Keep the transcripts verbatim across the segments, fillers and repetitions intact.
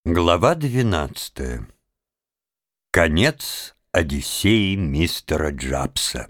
Глава двенадцатая. Конец Одиссеи мистера Джабса.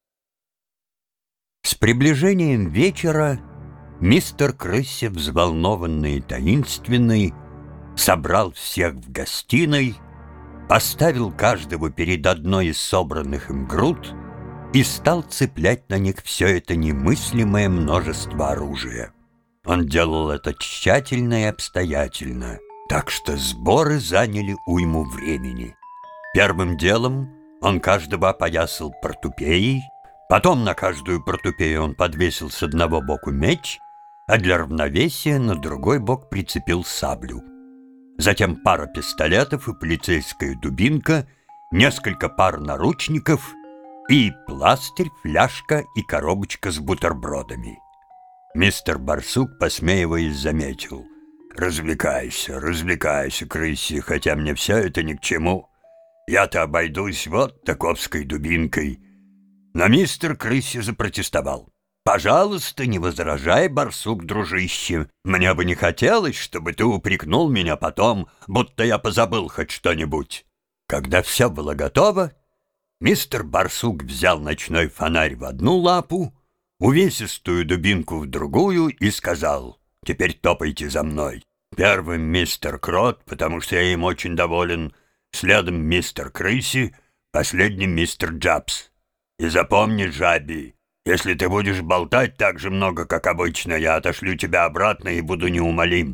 С приближением вечера мистер Крысси, взволнованный и таинственный, собрал всех в гостиной, поставил каждого перед одной из собранных им груд и стал цеплять на них все это немыслимое множество оружия. Он делал это тщательно и обстоятельно, так что сборы заняли уйму времени. Первым делом он каждого опоясал портупеей, потом на каждую портупею он подвесил с одного боку меч, а для равновесия на другой бок прицепил саблю. Затем пара пистолетов и полицейская дубинка, несколько пар наручников и пластырь, фляжка и коробочка с бутербродами. Мистер Барсук, посмеиваясь, заметил: «Развлекайся, развлекайся, Крысси, хотя мне все это ни к чему. Я-то обойдусь вот таковской дубинкой». Но мистер Крысси запротестовал: «Пожалуйста, не возражай, Барсук, дружище. Мне бы не хотелось, чтобы ты упрекнул меня потом, будто я позабыл хоть что-нибудь». Когда все было готово, мистер Барсук взял ночной фонарь в одну лапу, увесистую дубинку в другую и сказал: «Теперь топайте за мной. Первым мистер Крот, потому что я им очень доволен, следом мистер Крысси, последним мистер Джабс. И запомни, Жаби, если ты будешь болтать так же много, как обычно, я отошлю тебя обратно и буду неумолим».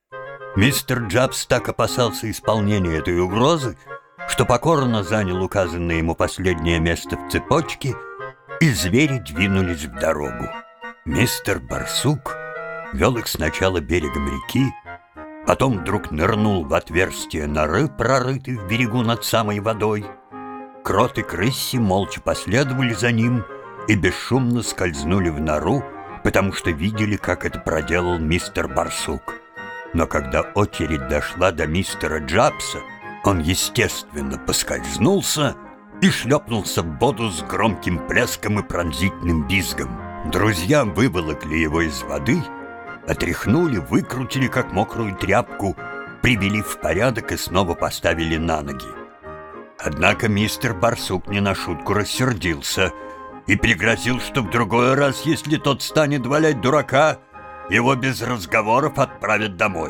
Мистер Джабс так опасался исполнения этой угрозы, что покорно занял указанное ему последнее место в цепочке, и звери двинулись в дорогу. Мистер Барсук вел их сначала берегом реки, потом вдруг нырнул в отверстие норы, прорытый в берегу над самой водой. Крот и Крысси молча последовали за ним и бесшумно скользнули в нору, потому что видели, как это проделал мистер Барсук. Но когда очередь дошла до мистера Джабса, он, естественно, поскользнулся и шлепнулся в воду с громким плеском и пронзительным визгом. Друзья выволокли его из воды, отряхнули, выкрутили как мокрую тряпку, привели в порядок и снова поставили на ноги. Однако мистер Барсук не на шутку рассердился и пригрозил, что в другой раз, если тот станет валять дурака, его без разговоров отправят домой.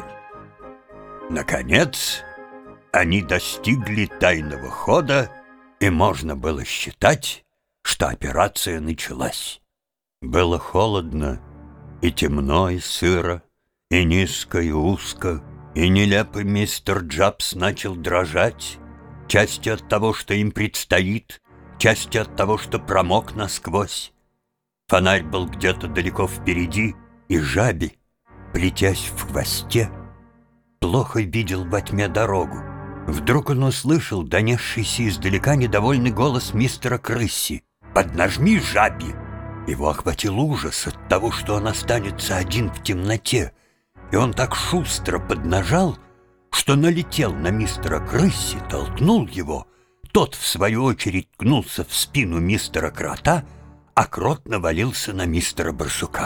Наконец, они достигли тайного хода, и можно было считать, что операция началась. Было холодно, и темно, и сыро, и низко, и узко, и нелепый мистер Джабс начал дрожать, частью от того, что им предстоит, частью от того, что промок насквозь. Фонарь был где-то далеко впереди, и Жаби, плетясь в хвосте, плохо видел во тьме дорогу. Вдруг он услышал донесшийся издалека недовольный голос мистера Крысси: «Поднажми, Жаби!» Его охватил ужас от того, что он останется один в темноте, и он так шустро поднажал, что налетел на мистера Крысси, толкнул его. Тот, в свою очередь, ткнулся в спину мистера Крота, а Крот навалился на мистера Барсука.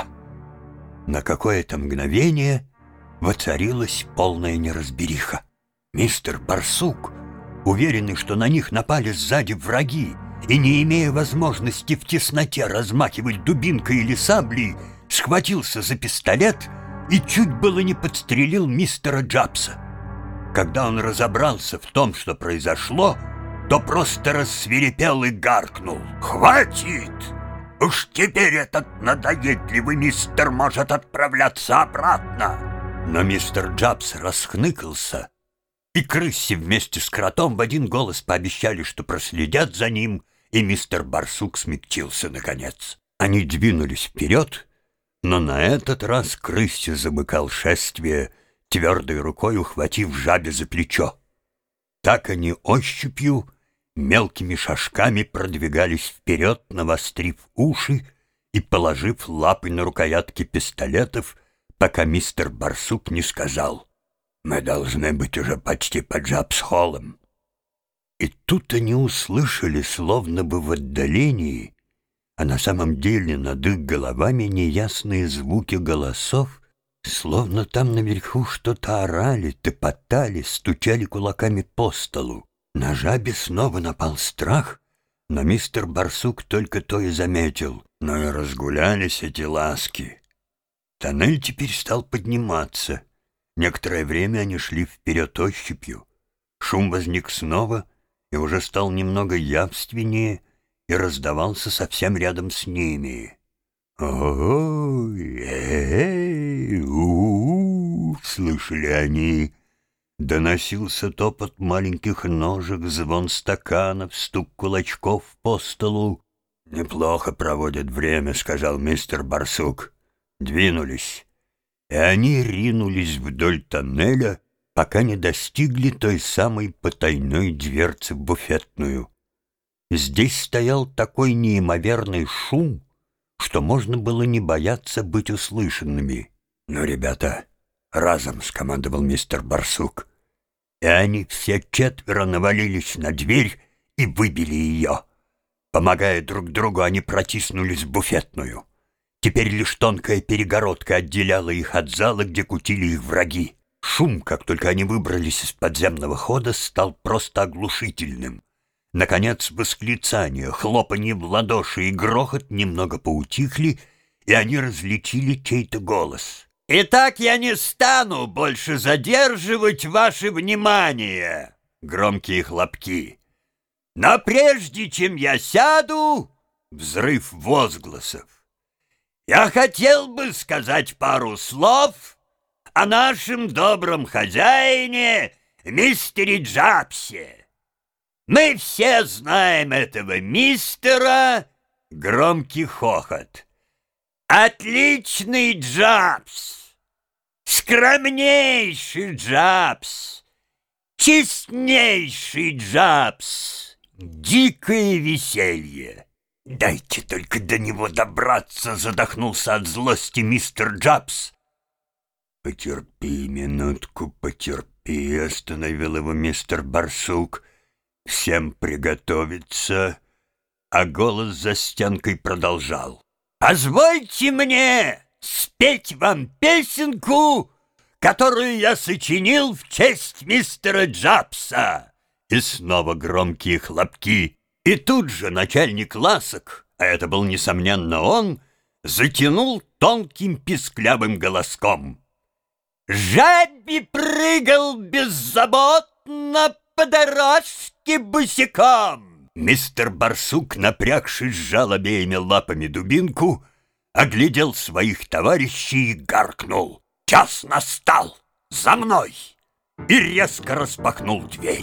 На какое-то мгновение воцарилась полная неразбериха. Мистер Барсук, уверенный, что на них напали сзади враги, и, не имея возможности в тесноте размахивать дубинкой или саблей, схватился за пистолет и чуть было не подстрелил мистера Джабса. Когда он разобрался в том, что произошло, то просто рассвирепел и гаркнул: «Хватит! Уж теперь этот надоедливый мистер может отправляться обратно!» Но мистер Джабс расхныкался, и Крысси вместе с Кротом в один голос пообещали, что проследят за ним, и мистер Барсук смягчился наконец. Они двинулись вперед, но на этот раз Крысси замыкал шествие, твердой рукой ухватив Жабе за плечо. Так они ощупью, мелкими шажками продвигались вперед, навострив уши и положив лапы на рукоятки пистолетов, пока мистер Барсук не сказал: «Мы должны быть уже почти под Джабс-холлом». И тут они услышали, словно бы в отдалении, а на самом деле над их головами, неясные звуки голосов, Словно там наверху что-то орали, топотали, стучали кулаками по столу. На жабе снова напал страх, но мистер Барсук только то и заметил. Но и разгулялись эти ласки. Тоннель теперь стал подниматься. Некоторое время они шли вперед ощупью. Шум возник снова и уже стал немного явственнее и раздавался совсем рядом с ними. «Ой, эй, у-у-у!» — слышали они. Доносился топот маленьких ножек, звон стаканов, стук кулачков по столу. «Неплохо проводят время», — сказал мистер Барсук. Двинулись, и они ринулись вдоль тоннеля, пока не достигли той самой потайной дверцы в буфетную. Здесь стоял такой неимоверный шум, что можно было не бояться быть услышанными. «Ну, ребята, разом!» — скомандовал мистер Барсук. И они все четверо навалились на дверь и выбили ее. Помогая друг другу, они протиснулись в буфетную. Теперь лишь тонкая перегородка отделяла их от зала, где кутили их враги. Шум, как только они выбрались из подземного хода, стал просто оглушительным. Наконец, восклицания, хлопанье в ладоши и грохот немного поутихли, и они различили чей-то голос. «Итак, я не стану больше задерживать ваше внимание!» Громкие хлопки. «Но прежде чем я сяду...» Взрыв возгласов. «Я хотел бы сказать пару слов о нашем добром хозяине, мистере Джабсе. Мы все знаем этого мистера». Громкий хохот. «Отличный Джабс! Скромнейший Джабс! Честнейший Джабс! Дикое веселье!» «Дайте только до него добраться!» — задохнулся от злости мистер Джабс. «Потерпи минутку, потерпи!» — остановил его мистер Барсук. «Всем приготовиться!» А голос за стенкой продолжал. «Позвольте мне спеть вам песенку, которую я сочинил в честь мистера Джабса!» И снова громкие хлопки. И тут же начальник ласок, а это был, несомненно, он, затянул тонким писклявым голоском. «Жаби прыгал беззаботно по дорожке босиком!» Мистер Барсук, напрягшись, сжал обеими лапами дубинку, оглядел своих товарищей и гаркнул. «Час настал! За мной!» И резко распахнул дверь.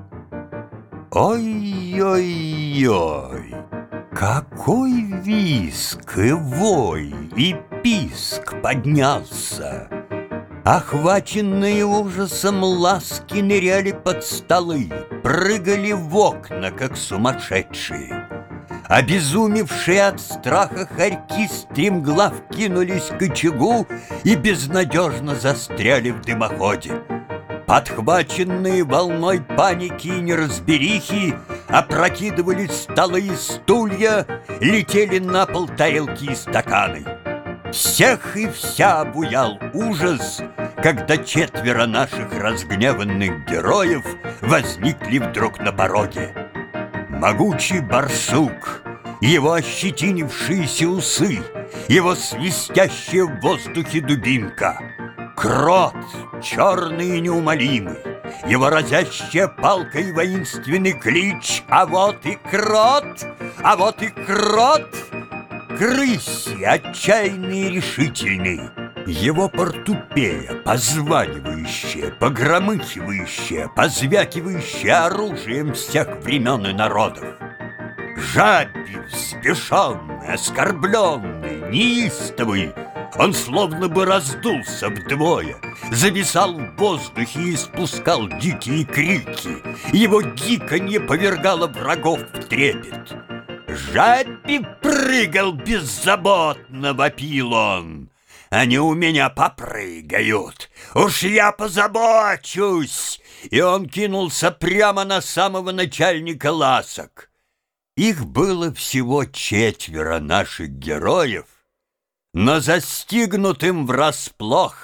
Ой-ой-ой, какой визг и вой и писк поднялся! Охваченные ужасом ласки ныряли под столы, прыгали в окна, как сумасшедшие. Обезумевшие от страха хорьки стремглав кинулись к очагу и безнадежно застряли в дымоходе. Подхваченные волной паники и неразберихи, опрокидывали столы и стулья, летели на пол тарелки и стаканы. Всех и вся обуял ужас, когда четверо наших разгневанных героев возникли вдруг на пороге. Могучий барсук, его ощетинившиеся усы, его свистящая в воздухе дубинка, крот, черный и неумолимый, его разящая палка и воинственный клич. А вот и крот, а вот и крот, крыси, отчаянный и решительный, его портупея, позванивающая, погромыхивающая, позвякивающая оружием всех времен и народов. Жаби, взбешенный, оскорбленный, неистовый, он словно бы раздулся вдвое, зависал в воздухе и испускал дикие крики. Его гиканье повергало врагов в трепет. «Жаби прыгал беззаботно!» — вопил он. «Они у меня попрыгают! Уж я позабочусь!» И он кинулся прямо на самого начальника ласок. Их было всего четверо наших героев, но застигнутым врасплох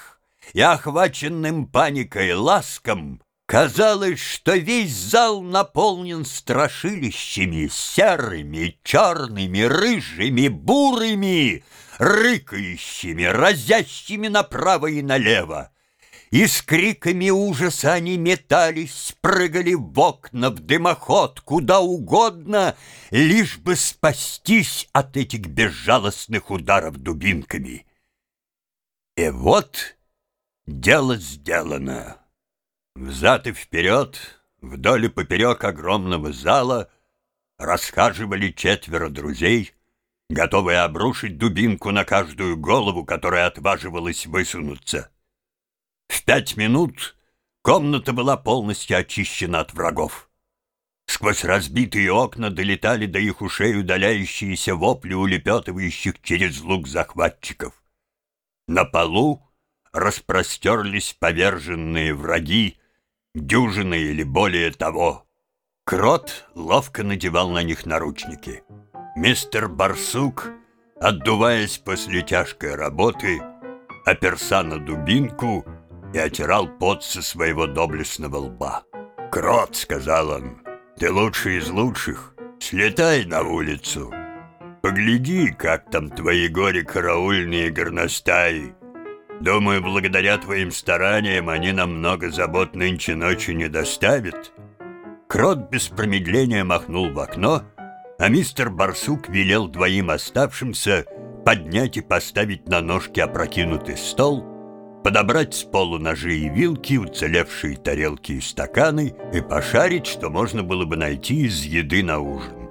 и охваченным паникой ласком казалось, что весь зал наполнен страшилищами серыми, черными, рыжими, бурыми, рыкающими, разящими направо и налево. И с криками ужаса они метались, прыгали в окна, в дымоход, куда угодно, лишь бы спастись от этих безжалостных ударов дубинками. И вот дело сделано. Взад и вперед, вдоль и поперек огромного зала расхаживали четверо друзей, готовые обрушить дубинку на каждую голову, которая отваживалась высунуться. В пять минут комната была полностью очищена от врагов. Сквозь разбитые окна долетали до их ушей удаляющиеся вопли улепетывающих через лук захватчиков. На полу распростерлись поверженные враги, дюжины или более того. Крот ловко надевал на них наручники. Мистер Барсук, отдуваясь после тяжкой работы, оперся на дубинку и отирал пот со своего доблестного лба. «Крот», — сказал он, — «ты лучший из лучших. Слетай на улицу. Погляди, как там твои горе-караульные горностаи. Думаю, благодаря твоим стараниям они нам много забот нынче ночью не доставят». Крот без промедления махнул в окно, а мистер Барсук велел двоим оставшимся поднять и поставить на ножки опрокинутый стол, подобрать с полу ножи и вилки, уцелевшие тарелки и стаканы и пошарить, что можно было бы найти из еды на ужин.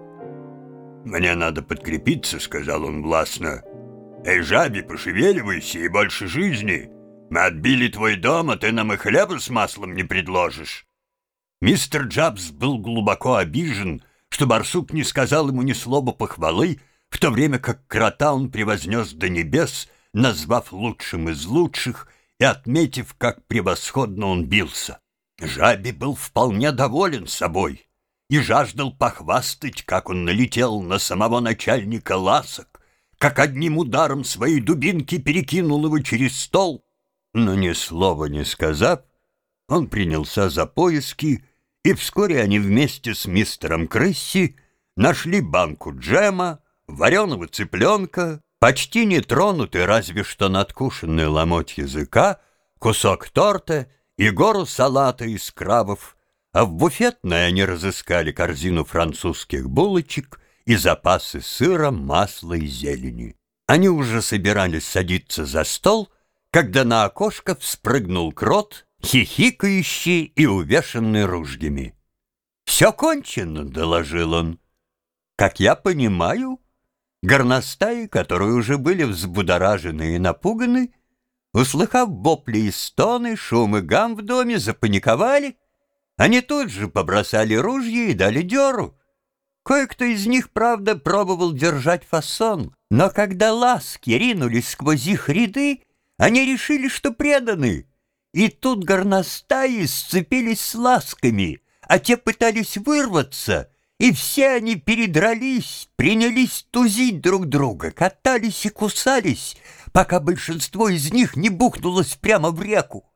«Мне надо подкрепиться», — сказал он властно. «Эй, жабе, пошевеливайся и больше жизни. Мы отбили твой дом, а ты нам и хлеба с маслом не предложишь». Мистер Джабс был глубоко обижен, что барсук не сказал ему ни слова похвалы, в то время как крота он превознес до небес, назвав лучшим из лучших и отметив, как превосходно он бился. Жабе был вполне доволен собой и жаждал похвастать, как он налетел на самого начальника ласок, как одним ударом своей дубинки перекинул его через стол. Но ни слова не сказав, он принялся за поиски, и вскоре они вместе с мистером Крысси нашли банку джема, вареного цыпленка, почти не тронутый, разве что надкушенный ломоть языка, кусок торта и гору салата из крабов, а в буфетной они разыскали корзину французских булочек и запасы сыра, масла и зелени. Они уже собирались садиться за стол, когда на окошко вспрыгнул крот, хихикающий и увешанный ружьями. «Все кончено», — доложил он. «Как я понимаю, горностаи, которые уже были взбудоражены и напуганы, услыхав вопли и стоны, шум и гам в доме, запаниковали. Они тут же побросали ружья и дали дёру. Кое-кто из них, правда, пробовал держать фасон, но когда ласки ринулись сквозь их ряды, они решили, что преданы. И тут горностаи сцепились с ласками, а те пытались вырваться, и все они передрались, принялись тузить друг друга, катались и кусались, пока большинство из них не бухнулось прямо в реку.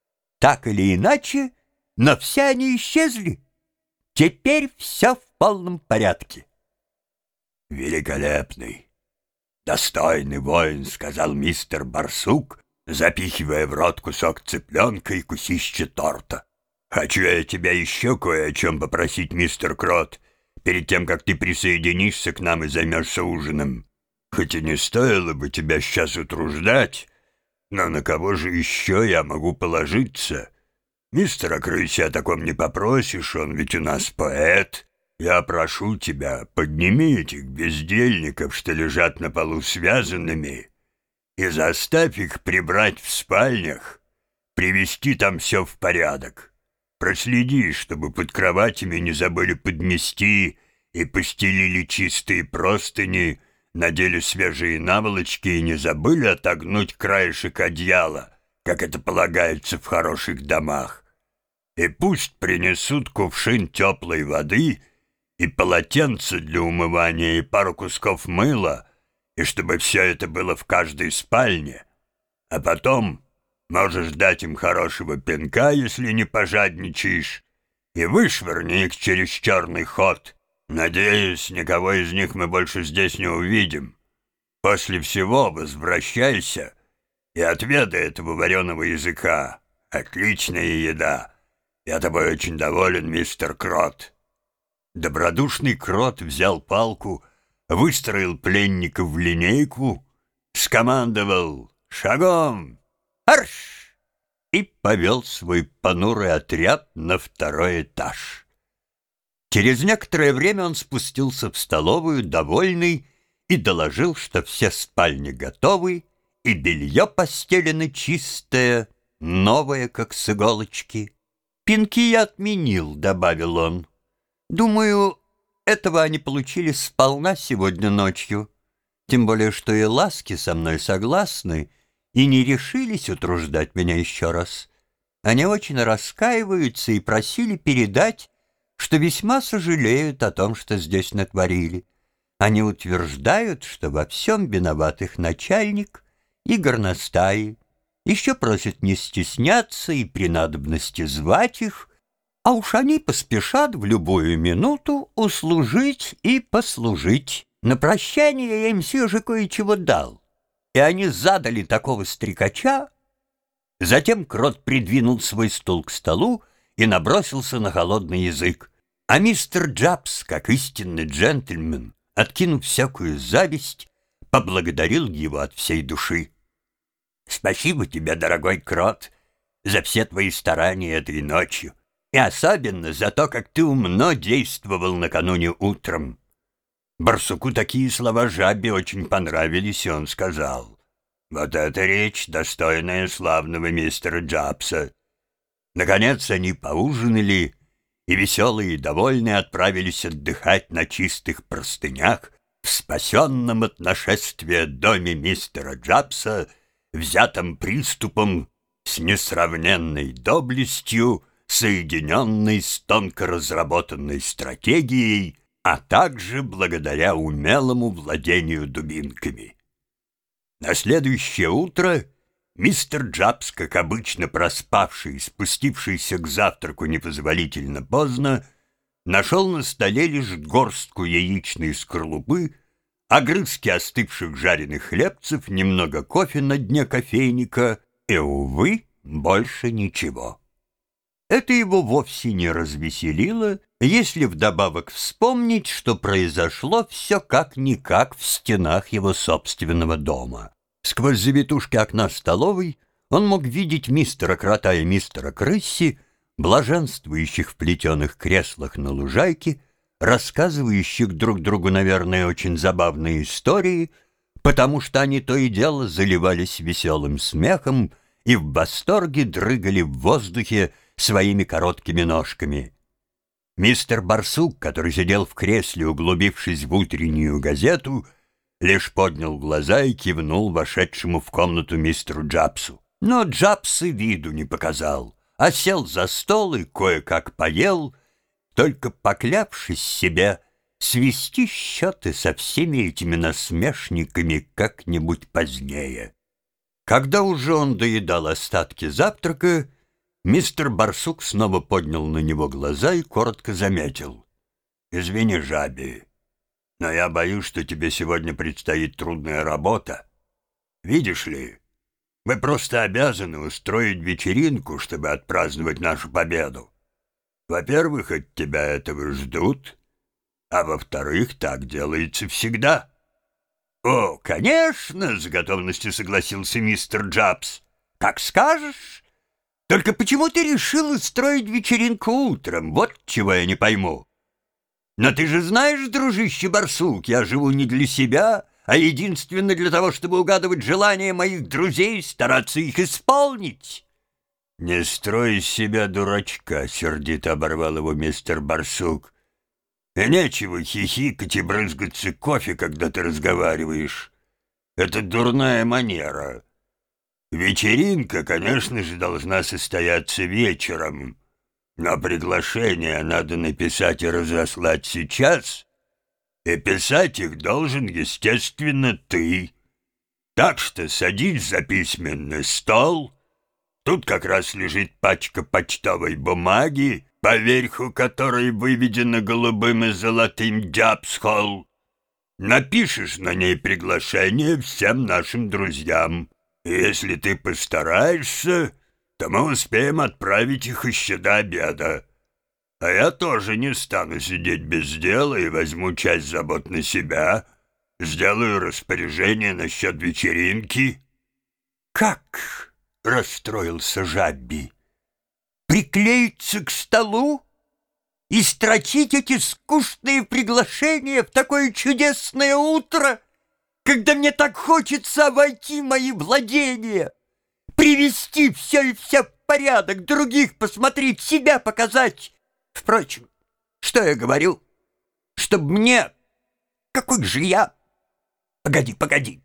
Так или иначе, но все они исчезли. Теперь все в полном порядке. «Великолепный, достойный воин», — сказал мистер Барсук, запихивая в рот кусок цыпленка и кусище торта. «Хочу я тебя еще кое о чем попросить, мистер Крот, перед тем, как ты присоединишься к нам и займешься ужином. Хоть и не стоило бы тебя сейчас утруждать, но на кого же еще я могу положиться? Мистера Крыси о таком не попросишь, он ведь у нас поэт. Я прошу тебя, подними этих бездельников, что лежат на полу связанными, и заставь их прибрать в спальнях, привести там все в порядок. Проследи, чтобы под кроватями не забыли подмести и постелили чистые простыни, надели свежие наволочки и не забыли отогнуть краешек одеяла, как это полагается в хороших домах. И пусть принесут кувшин теплой воды и полотенце для умывания и пару кусков мыла, и чтобы все это было в каждой спальне. А потом Можешь дать им хорошего пинка, если не пожадничаешь, и вышвырни их через черный ход. Надеюсь, никого из них мы больше здесь не увидим. После всего возвращайся и отведай этого вареного языка. Отличная еда. Я тобой очень доволен, мистер Крот». Добродушный Крот взял палку, выстроил пленников в линейку, скомандовал «Шагом! Арш!» и повел свой понурый отряд на второй этаж. Через некоторое время он спустился в столовую, довольный, и доложил, что все спальни готовы, и белье постелено чистое, новое, как с иголочки. «Пинки я отменил», — добавил он. «Думаю, этого они получили сполна сегодня ночью, тем более что и ласки со мной согласны и не решились утруждать меня еще раз. Они очень раскаиваются и просили передать, что весьма сожалеют о том, что здесь натворили. Они утверждают, что во всем виноват их начальник и горностаи. Еще просят не стесняться и при надобности звать их, а уж они поспешат в любую минуту услужить и послужить. На прощание я им все же кое-чего дал, и они задали такого стрекача». Затем Крот придвинул свой стул к столу и набросился на холодный язык. А мистер Джабс, как истинный джентльмен, откинув всякую зависть, поблагодарил его от всей души. «Спасибо тебе, дорогой Крот, за все твои старания этой ночью, и особенно за то, как ты умно действовал накануне утром». Барсуку такие слова жабе очень понравились, и он сказал: «Вот эта речь, достойная славного мистера Джабса». Наконец они поужинали, и веселые и довольные отправились отдыхать на чистых простынях в спасенном от нашествия доме мистера Джабса, взятом приступом с несравненной доблестью, соединенной с тонко разработанной стратегией, а также благодаря умелому владению дубинками. На следующее утро мистер Джабс, как обычно проспавший и спустившийся к завтраку непозволительно поздно, нашел на столе лишь горстку яичной скорлупы, огрызки остывших жареных хлебцев, немного кофе на дне кофейника и, увы, больше ничего. Это его вовсе не развеселило, если вдобавок вспомнить, что произошло все как-никак в стенах его собственного дома. Сквозь завитушки окна столовой он мог видеть мистера Крота и мистера Крысси, блаженствующих в плетеных креслах на лужайке, рассказывающих друг другу, наверное, очень забавные истории, потому что они то и дело заливались веселым смехом и в восторге дрыгали в воздухе своими короткими ножками. Мистер Барсук, который сидел в кресле, углубившись в утреннюю газету, лишь поднял глаза и кивнул вошедшему в комнату мистеру Джабсу. Но Джабс и виду не показал, а сел за стол и кое-как поел, только поклявшись себе свести счеты со всеми этими насмешниками как-нибудь позднее. Когда уже он доедал остатки завтрака, мистер Барсук снова поднял на него глаза и коротко заметил: «Извини, жаби, но я боюсь, что тебе сегодня предстоит трудная работа. Видишь ли, мы просто обязаны устроить вечеринку, чтобы отпраздновать нашу победу. Во-первых, от тебя этого ждут, а во-вторых, так делается всегда». «О, конечно!» — с готовностью согласился мистер Джабс. «Как скажешь. Только почему ты решил устроить вечеринку утром? Вот чего я не пойму. Но ты же знаешь, дружище Барсук, я живу не для себя, а единственно для того, чтобы угадывать желания моих друзей, стараться их исполнить». «Не строй из себя дурачка», — сердито оборвал его мистер Барсук. «И нечего хихикать и брызгаться кофе, когда ты разговариваешь. Это дурная манера. Вечеринка, конечно же, должна состояться вечером, но приглашения надо написать и разослать сейчас, и писать их должен, естественно, ты. Так что садись за письменный стол, Тут как раз лежит пачка почтовой бумаги, поверху которой выведено голубым и золотым «Джабс-Холл». Напишешь на ней приглашение всем нашим друзьям. И если ты постараешься, то мы успеем отправить их еще до обеда. А я тоже не стану сидеть без дела и возьму часть забот на себя. Сделаю распоряжение насчет вечеринки». «Как?» — расстроился Жабби. «Приклеиться к столу и строчить эти скучные приглашения в такое чудесное утро, когда мне так хочется обойти мои владения, привести все и вся в порядок, других посмотреть, себя показать. Впрочем, что я говорю? Чтоб мне... Какой же я... Погоди, погоди.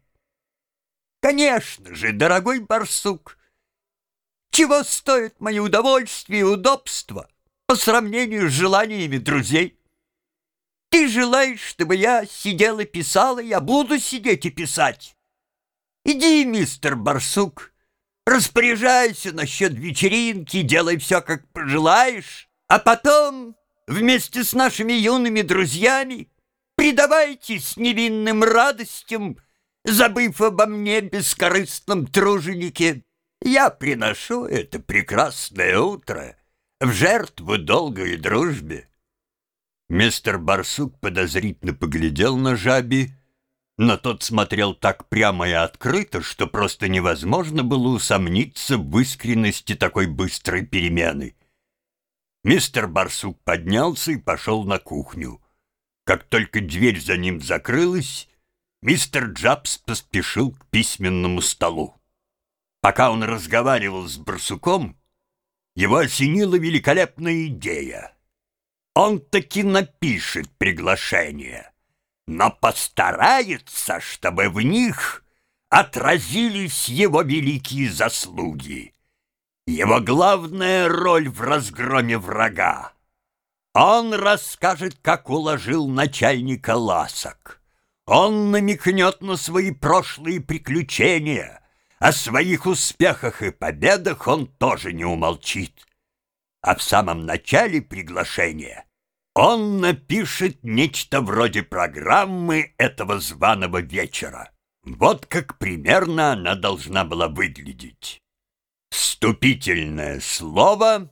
Конечно же, дорогой барсук, чего стоит мои удовольствия и удобства по сравнению с желаниями друзей? Ты желаешь, чтобы я сидел и писал, и я буду сидеть и писать. Иди, мистер Барсук, распоряжайся насчет вечеринки, делай все, как пожелаешь, а потом вместе с нашими юными друзьями предавайтесь невинным радостям, забыв обо мне, бескорыстном труженике. Я приношу это прекрасное утро в жертву долгой дружбе». Мистер Барсук подозрительно поглядел на Жабби, но тот смотрел так прямо и открыто, что просто невозможно было усомниться в искренности такой быстрой перемены. Мистер Барсук поднялся и пошел на кухню. Как только дверь за ним закрылась, мистер Джабс поспешил к письменному столу. Пока он разговаривал с барсуком, его осенила великолепная идея. Он таки напишет приглашение, но постарается, чтобы в них отразились его великие заслуги, его главная роль в разгроме врага. Он расскажет, как уложил начальника ласок. Он намекнет на свои прошлые приключения. О своих успехах и победах он тоже не умолчит. А в самом начале приглашения он напишет нечто вроде программы этого званого вечера. Вот как примерно она должна была выглядеть. Вступительное слово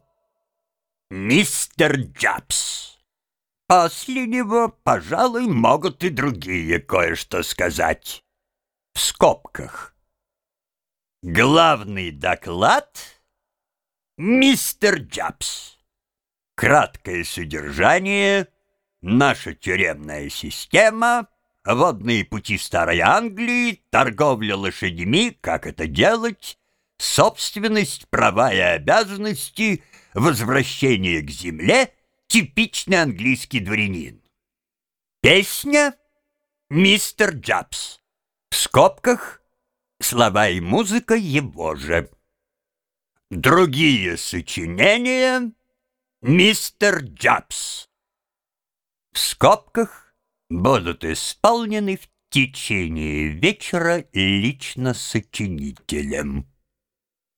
«Мистер Джабс». После него, пожалуй, могут и другие кое-что сказать. В скобках. Главный доклад «Мистер Джабс». Краткое содержание, наша тюремная система, водные пути старой Англии, торговля лошадьми, как это делать, собственность, права и обязанности, возвращение к земле, типичный английский дворянин. Песня «Мистер Джабс». В скобках слова и музыка его же. Другие сочинения «Мистер Джабс». В скобках будут исполнены в течение вечера лично сочинителем.